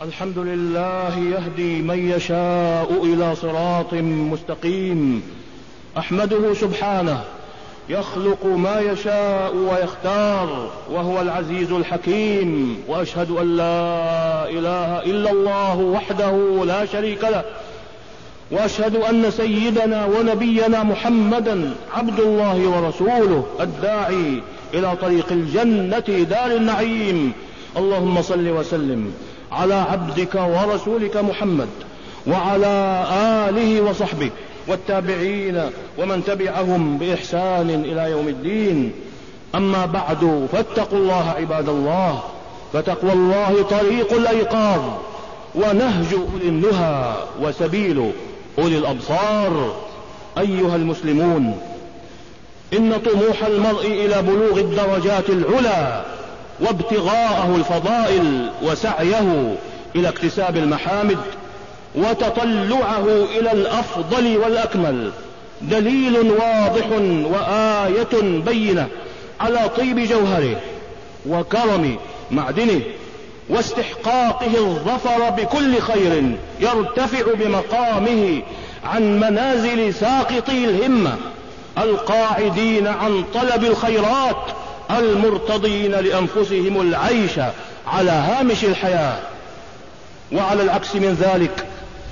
الحمد لله يهدي من يشاء إلى صراط مستقيم. أحمده سبحانه يخلق ما يشاء ويختار، وهو العزيز الحكيم. وأشهد أن لا إله إلا الله وحده لا شريك له، وأشهد أن سيدنا ونبينا محمدا عبد الله ورسوله الداعي إلى طريق الجنة دار النعيم. اللهم صل وسلم على عبدك ورسولك محمد وعلى آله وصحبه والتابعين ومن تبعهم بإحسان إلى يوم الدين. أما بعد، فاتقوا الله عباد الله، فتقوى الله طريق الأيقاظ ونهج أولي النهى وسبيل أولي الأبصار. أيها المسلمون، إن طموح المرء إلى بلوغ الدرجات العلى وابتغاءه الفضائل وسعيه إلى اكتساب المحامد وتطلعه إلى الأفضل والأكمل دليل واضح وآية بينة على طيب جوهره وكرم معدنه واستحقاقه الظفر بكل خير يرتفع بمقامه عن منازل ساقطي الهمة القاعدين عن طلب الخيرات المرتضين لأنفسهم العيش على هامش الحياة. وعلى العكس من ذلك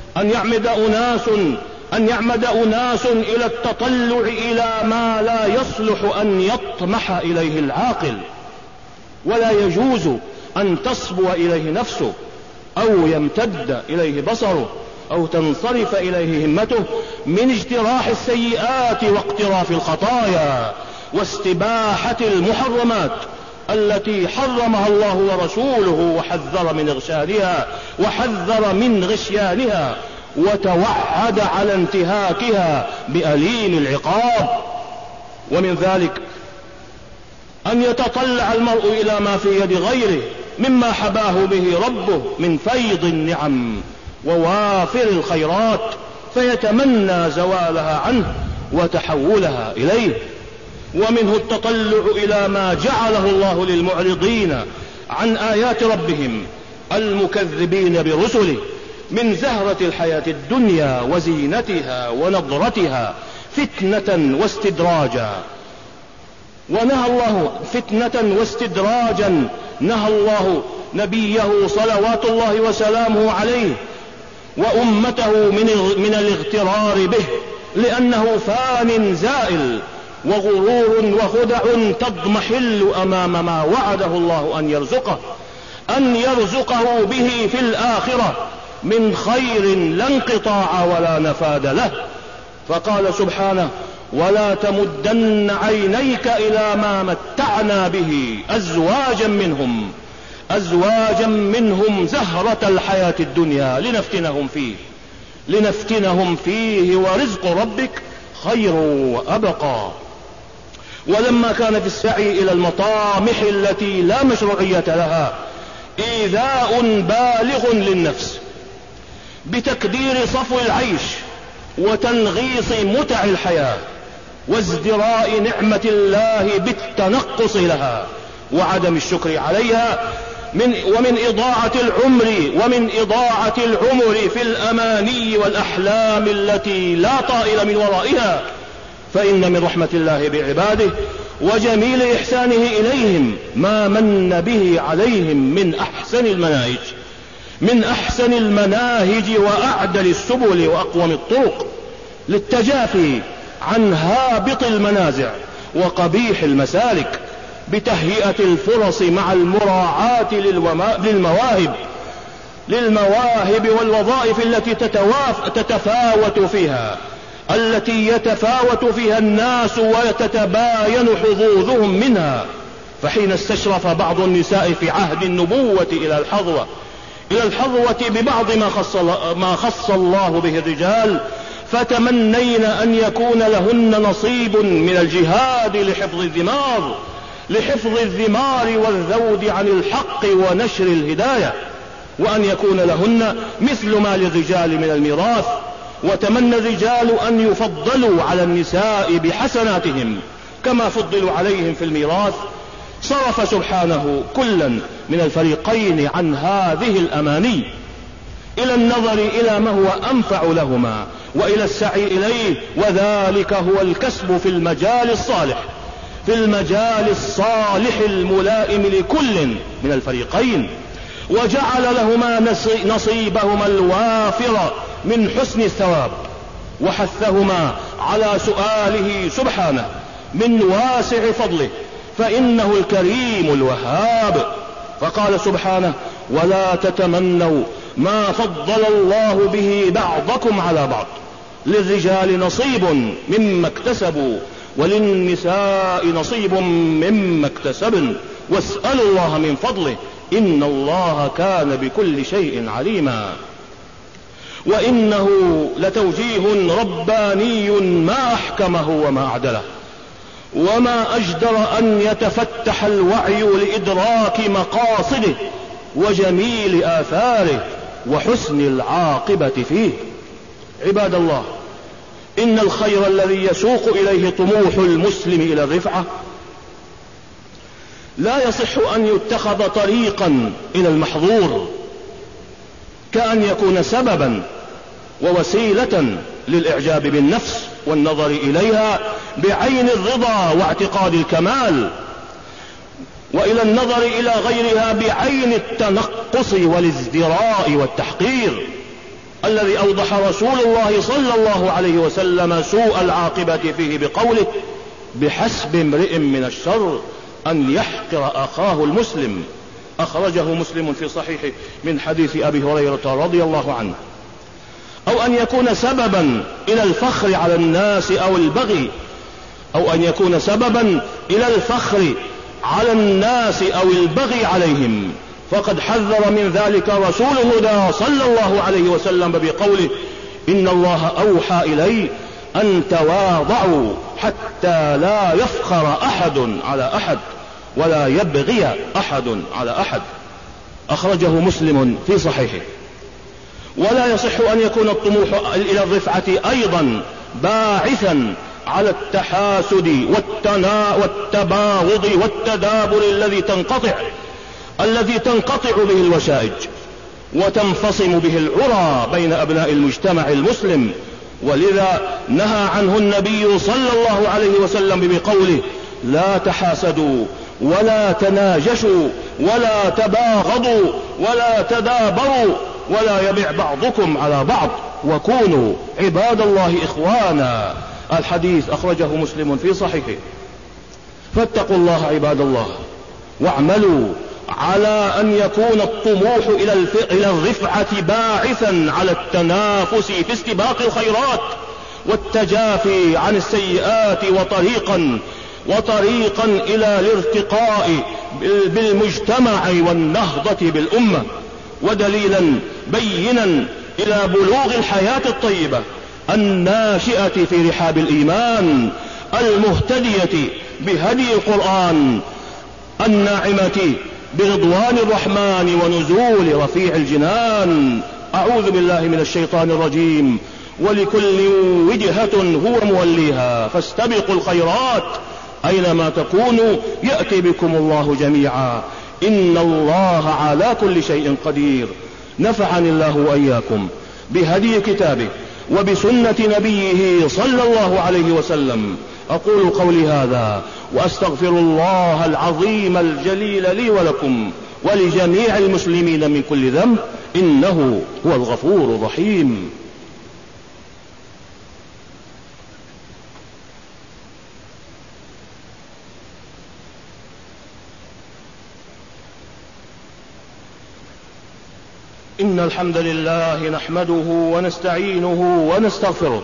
أن يعمد أناس إلى التطلع إلى ما لا يصلح أن يطمح إليه العاقل، ولا يجوز أن تصبو إليه نفسه أو يمتد إليه بصره أو تنصرف إليه همته من اجتراح السيئات واقتراف الخطايا واستباحة المحرمات التي حرمها الله ورسوله وحذر من غشيانها وتوعد على انتهاكها بأليم العقاب. ومن ذلك أن يتطلع المرء إلى ما في يد غيره مما حباه به ربه من فيض النعم ووافر الخيرات، فيتمنى زوالها عنه وتحولها إليه. ومنه التطلع إلى ما جعله الله للمعرضين عن آيات ربهم المكذبين برسله من زهرة الحياة الدنيا وزينتها ونضرتها فتنة واستدراجا نهى الله نبيه صلوات الله وسلامه عليه وأمته من الاغترار به، لأنه فان زائل وغرور وخدع تضمحل أمام ما وعده الله أن يرزقه به في الآخرة من خير لا انقطاع ولا نفاد له. فقال سبحانه: ولا تمدن عينيك إلى ما متعنا به أزواجا منهم زهرة الحياة الدنيا لنفتنهم فيه ورزق ربك خير وأبقى. ولما كان في السعي إلى المطامح التي لا مشروعية لها إيذاء بالغ للنفس بتكدير صفو العيش وتنغيص متع الحياة وازدراء نعمة الله بالتنقص لها وعدم الشكر عليها، ومن إضاعة العمر في الأماني والأحلام التي لا طائل من ورائها، فإن من رحمة الله بعباده وجميل إحسانه إليهم ما من به عليهم من أحسن المناهج وأعدل السبل وأقوم الطرق للتجافي عن هابط المنازع وقبيح المسالك بتهيئة الفرص مع المراعاة للمواهب والوظائف التي يتفاوت فيها الناس ويتباين حظوظهم منها. فحين استشرف بعض النساء في عهد النبوة إلى الحظوة ببعض ما خص الله به الرجال، فتمنين أن يكون لهن نصيب من الجهاد لحفظ الذمار والذود عن الحق ونشر الهداية، وأن يكون لهن مثل ما للرجال من الميراث. وتمنى الرجال أن يفضلوا على النساء بحسناتهم كما فضلوا عليهم في الميراث. صرف سبحانه كلا من الفريقين عن هذه الأماني إلى النظر إلى ما هو أنفع لهما وإلى السعي إليه، وذلك هو الكسب في المجال الصالح الملائم لكل من الفريقين، وجعل لهما نصيبهما الوافر من حسن الثواب، وحثهما على سؤاله سبحانه من واسع فضله، فإنه الكريم الوهاب. فقال سبحانه: ولا تتمنوا ما فضل الله به بعضكم على بعض، للرجال نصيب مما اكتسبوا وللنساء نصيب مما اكتسبن واسألوا الله من فضله إن الله كان بكل شيء عليما. وإنه لتوجيه رباني ما أحكمه وما أعدله، وما أجدر أن يتفتح الوعي لإدراك مقاصده وجميل آثاره وحسن العاقبة فيه. عباد الله، إن الخير الذي يسوق إليه طموح المسلم إلى الرفعة لا يصح أن يتخذ طريقا إلى المحظور، كأن يكون سببا ووسيلة للإعجاب بالنفس والنظر إليها بعين الرضا واعتقاد الكمال، وإلى النظر إلى غيرها بعين التنقص والازدراء والتحقير، الذي أوضح رسول الله صلى الله عليه وسلم سوء العاقبة فيه بقوله: بحسب امرئ من الشر أن يحقر أخاه المسلم. أخرجه مسلم في صحيحه من حديث أبي هريرة رضي الله عنه. أو أن يكون سببا إلى الفخر على الناس أو البغي، أو أن يكون سببا إلى الفخر على الناس أو البغي عليهم، فقد حذر من ذلك رسول الهدى صلى الله عليه وسلم بقوله: إن الله أوحى إلي أن تواضعوا حتى لا يفخر أحد على أحد ولا يبغي أحد على أحد. أخرجه مسلم في صحيحه. ولا يصح أن يكون الطموح إلى الرفعة أيضا باعثا على التحاسد والتباغض والتدابر الذي تنقطع به الوشائج وتنفصم به العرى بين أبناء المجتمع المسلم. ولذا نهى عنه النبي صلى الله عليه وسلم بقوله: لا تحاسدوا ولا تناجشوا ولا تباغضوا ولا تدابروا ولا يبع بعضكم على بعض وكونوا عباد الله إخوانا. الحديث أخرجه مسلم في صحيحه. فاتقوا الله عباد الله، واعملوا على أن يكون الطموح إلى الرفعة باعثا على التنافس في استباق الخيرات والتجافي عن السيئات، وطريقا إلى الارتقاء بالمجتمع والنهضة بالأمة، ودليلا بينا إلى بلوغ الحياة الطيبة الناشئة في رحاب الإيمان المهتدية بهدي القرآن الناعمة برضوان الرحمن ونزول رفيع الجنان. أعوذ بالله من الشيطان الرجيم. ولكل وجهة هو موليها فاستبقوا الخيرات أينما تكونوا يأتي بكم الله جميعا إن الله على كل شيء قدير. نفعني الله وإياكم بهدي كتابه وبسنة نبيه صلى الله عليه وسلم. أقول قولي هذا وأستغفر الله العظيم الجليل لي ولكم ولجميع المسلمين من كل ذنب، إنه هو الغفور الرحيم. إن الحمد لله نحمده ونستعينه ونستغفره،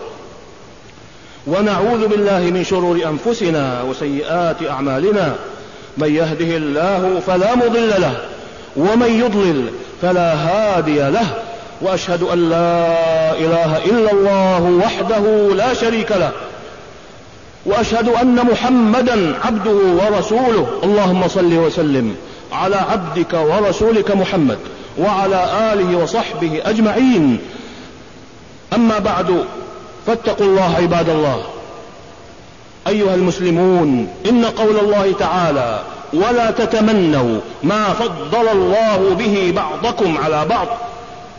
ونعوذ بالله من شرور أنفسنا وسيئات أعمالنا. من يهده الله فلا مضل له، ومن يضلل فلا هادي له. وأشهد أن لا إله إلا الله وحده لا شريك له، وأشهد أن محمدا عبده ورسوله. اللهم صل وسلم على عبدك ورسولك محمد وعلى آله وصحبه أجمعين. أما بعد، فاتقوا الله عباد الله. أيها المسلمون، إن قول الله تعالى: ولا تتمنوا ما فضل الله به بعضكم على بعض،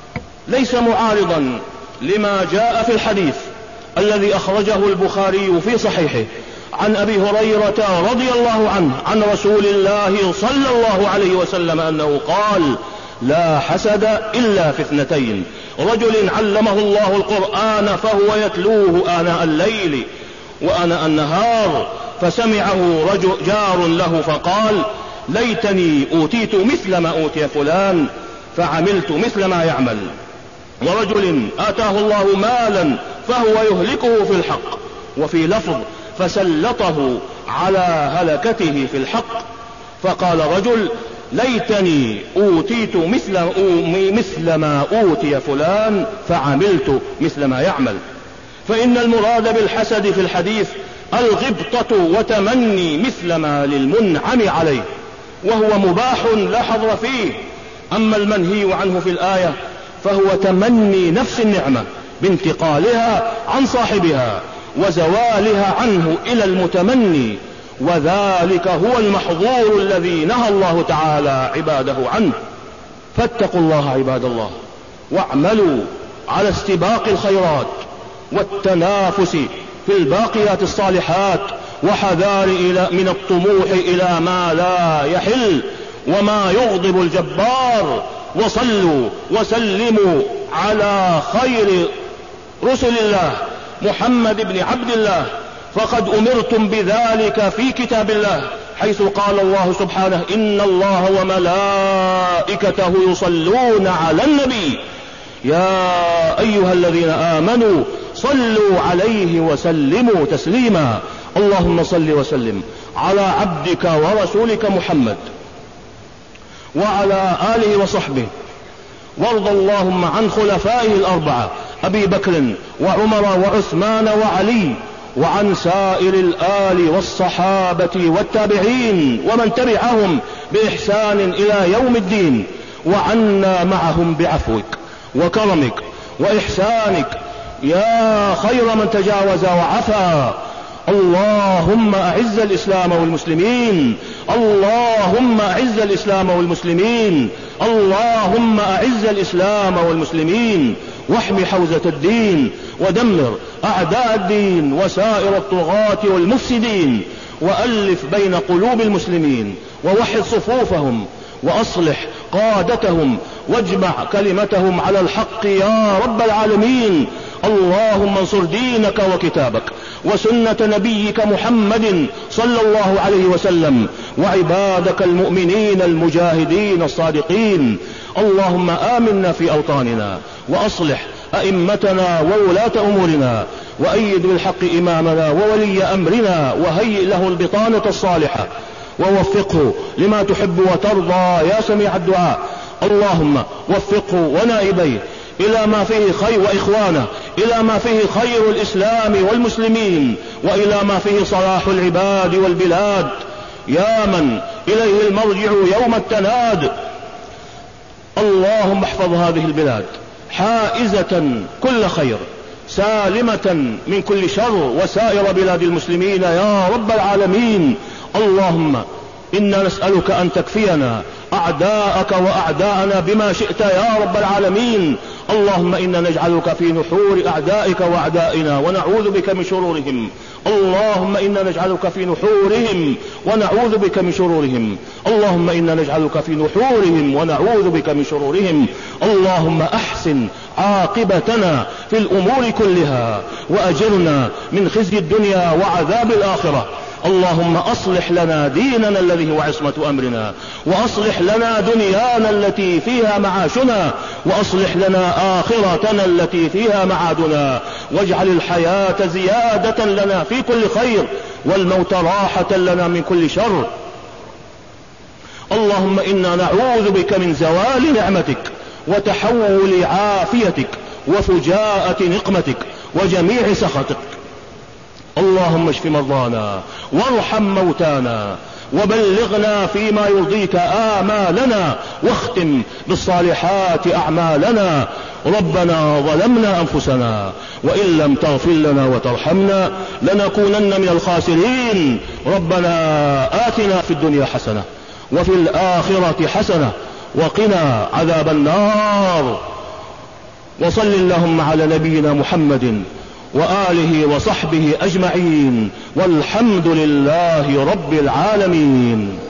ليس معارضا لما جاء في الحديث الذي أخرجه البخاري في صحيحه عن أبي هريرة رضي الله عنه عن رسول الله صلى الله عليه وسلم أنه قال: لا حسد إلا في اثنتين: رجل علمه الله القرآن فهو يتلوه آناء الليل وآناء النهار فسمعه جار له فقال: ليتني أوتيت مثل ما أوتي فلان فعملت مثل ما يعمل. ورجل آتاه الله مالا فهو يهلكه في الحق، وفي لفظ: فسلطه على هلكته في الحق. فقال رجل: ليتني أوتيت مثل ما أوتي فلان فعملت مثل ما يعمل. فإن المراد بالحسد في الحديث الغبطة وتمني مثل ما للمنعم عليه، وهو مباح لا حظر فيه. أما المنهي عنه في الآية فهو تمني نفس النعمة بانتقالها عن صاحبها وزوالها عنه إلى المتمني، وذلك هو المحظور الذي نهى الله تعالى عباده عنه. فاتقوا الله عباد الله، واعملوا على استباق الخيرات والتنافس في الباقيات الصالحات، وحذار من الطموح إلى ما لا يحل وما يغضب الجبار. وصلوا وسلموا على خير رسل الله محمد بن عبد الله، فقد أمرتم بذلك في كتاب الله، حيث قال الله سبحانه: إن الله وملائكته يصلون على النبي يا أيها الذين آمنوا صلوا عليه وسلموا تسليما. اللهم صل وسلم على عبدك ورسولك محمد وعلى آله وصحبه، وارض اللهم عن خلفائه الأربعة أبي بكر وعمر وعثمان وعلي، وعن سائر الآل والصحابة والتابعين ومن تبعهم بإحسان إلى يوم الدين، وعنا معهم بعفوك وكرمك وإحسانك يا خير من تجاوز وعفا. اللهم أعز الإسلام والمسلمين، اللهم أعز الإسلام والمسلمين، اللهم أعز الإسلام والمسلمين، واحم حوزة الدين، ودمر أعداء الدين وسائر الطغاة والمفسدين، وألف بين قلوب المسلمين، ووحد صفوفهم، وأصلح قادتهم، واجمع كلمتهم على الحق يا رب العالمين. اللهم انصر دينك وكتابك وسنة نبيك محمد صلى الله عليه وسلم، وعبادك المؤمنين المجاهدين الصادقين. اللهم آمنا في أوطاننا، وأصلح أئمتنا وولاة أمورنا، وأيد بالحق إمامنا وولي أمرنا، وهيئ له البطانة الصالحة، ووفقه لما تحب وترضى يا سميع الدعاء. اللهم وفقه ونائبيه إلى ما فيه خير، وإخوانه إلى ما فيه خير الإسلام والمسلمين، وإلى ما فيه صلاح العباد والبلاد، يا من إليه المرجع يوم التناد. اللهم احفظ هذه البلاد حائزة كل خير، سالمة من كل شر، وسائر بلاد المسلمين يا رب العالمين. اللهم إنا نسألك أن تكفينا أعداءك وأعداءنا بما شئت يا رب العالمين. اللهم إنا نجعلك في نحور أعدائك وأعدائنا ونعوذ بك من شرورهم. اللهم إنا نجعلك في نحورهم ونعوذ بك من شرورهم. اللهم إنا نجعلك في نحورهم ونعوذ بك من شرورهم. اللهم أحسن عاقبتنا في الأمور كلها، وأجرنا من خزي الدنيا وعذاب الآخرة. اللهم أصلح لنا ديننا الذي هو عصمة أمرنا، وأصلح لنا دنيانا التي فيها معاشنا، وأصلح لنا آخرتنا التي فيها معادنا، واجعل الحياة زيادة لنا في كل خير، والموت راحة لنا من كل شر. اللهم إنا نعوذ بك من زوال نعمتك وتحول عافيتك وفجاءة نقمتك وجميع سخطك. اللهم اشف مرضانا وارحم موتانا، وبلغنا فيما يرضيك آمالنا، واختم بالصالحات أعمالنا. ربنا ظلمنا أنفسنا، وإن لم تغفر لنا وترحمنا لنكونن من الخاسرين. ربنا آتنا في الدنيا حسنة وفي الآخرة حسنة وقنا عذاب النار. وصل اللهم على نبينا محمد وآله وصحبه أجمعين، والحمد لله رب العالمين.